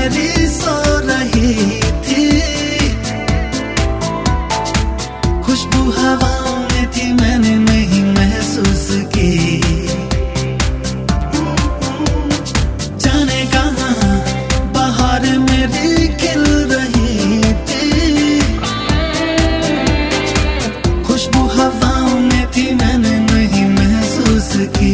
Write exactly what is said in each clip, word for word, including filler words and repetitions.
मेरी सो रही थी, खुशबू हवाओं में थी, मैंने नहीं महसूस की। जाने कहाँ बाहर मेरी खिल रही थी, खुशबू हवाओं में थी, मैंने नहीं महसूस की।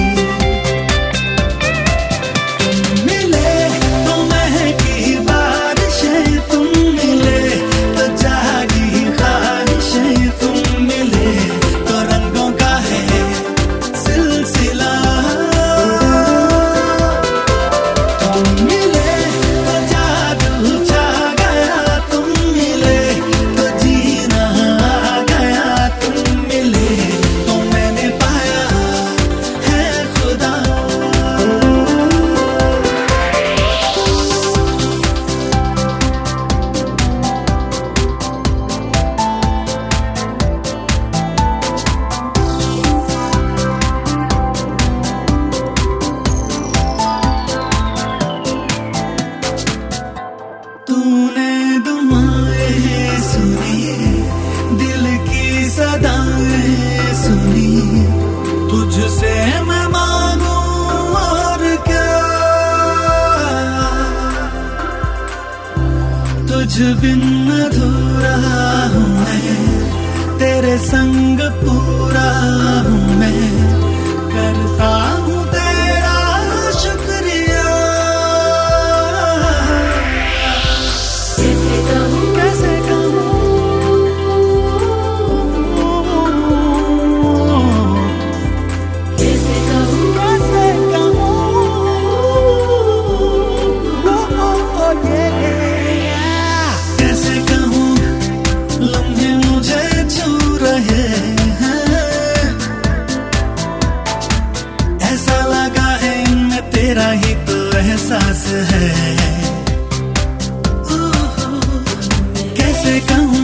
तूने दुआएं सुनी, दिल की सदाएं सुनी, तुझसे मैं मांगू और क्या। तुझ बिन अधूरा हूँ मैं, तेरे संग पूरा हूँ मैं, करता हूँ तेरा शुक्रिया। कैसे कहूँ, कैसे कहूँ, कैसे कहूँ, कैसे कहूँ, लम्हे मुझे छू रहे हैं, ऐसा लगा है इनमें तेरा ही तो एहसास है। कैसे कहूँ